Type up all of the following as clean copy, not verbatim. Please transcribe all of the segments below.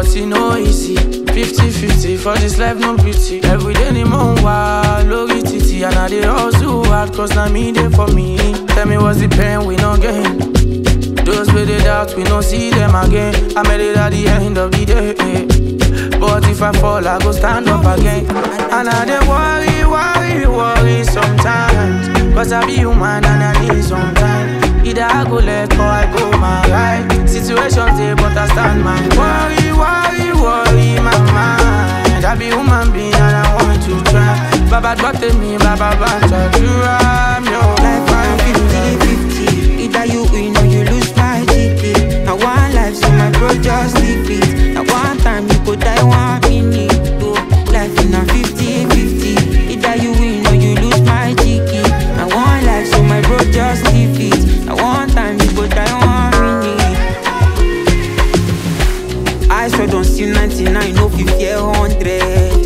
but it no easy. 50-50 for this life, no pity. Every day ni mo wa lórí títì, and I dey hustle hard, cause na me dey for me. Tell me what's the pain we no gain? Those with the doubt, we no see them again. I made it at the end of the day, but if I fall, I go stand up again. And I dey worry sometimes, cause I be human and I need some time. Either I go left or I go my right. Situations there, but I stand my worry my mind. I be human being and I want to try. Baba got me, Baba try to rhyme, yo. Life I'm 50-50. Either you win or you lose my ticket. Now one life, so my bro just leave it. Now one time you go die 1 minute. Oh, life in a 50-50. Either you win or you lose my ticket. Now one life, so my bro just leave it. Now one time you go die 1 minute. I swear don't see 99, no 50, 100.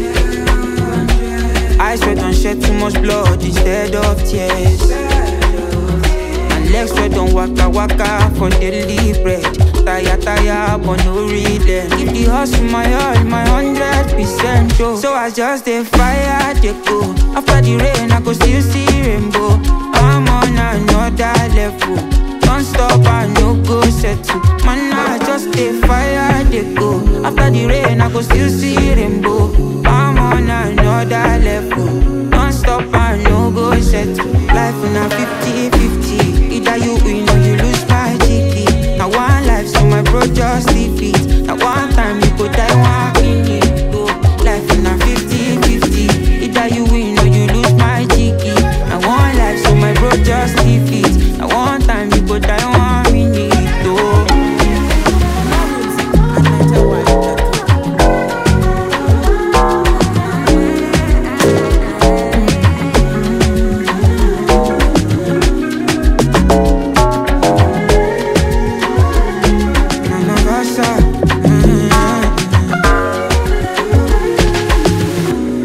I swear don't shed too much blood instead of tears. And legs swear don't waka for daily bread. Tire, but no rhythm. If the hustle my all, my 100%, oh. So I just dey fire, dey go. After the rain, I go still see rainbow. I'm on another level. Don't stop, I no go settle. Man, I just dey fire, dey go. After the rain, I go still see rainbow. I'm on another level. Don't stop, I no go settle. Life in a 50-50. Either you win or you lose my ticket. Now one life, so my bro just leave it. Now one time you go die 1 minute. Oh, life in a 50-50. Either you win or you lose my ticket. Now one life, so my bro just leave it. Now one time you go die 1 minute. Oh.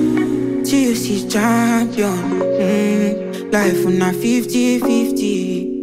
Champion, life on a 50-50.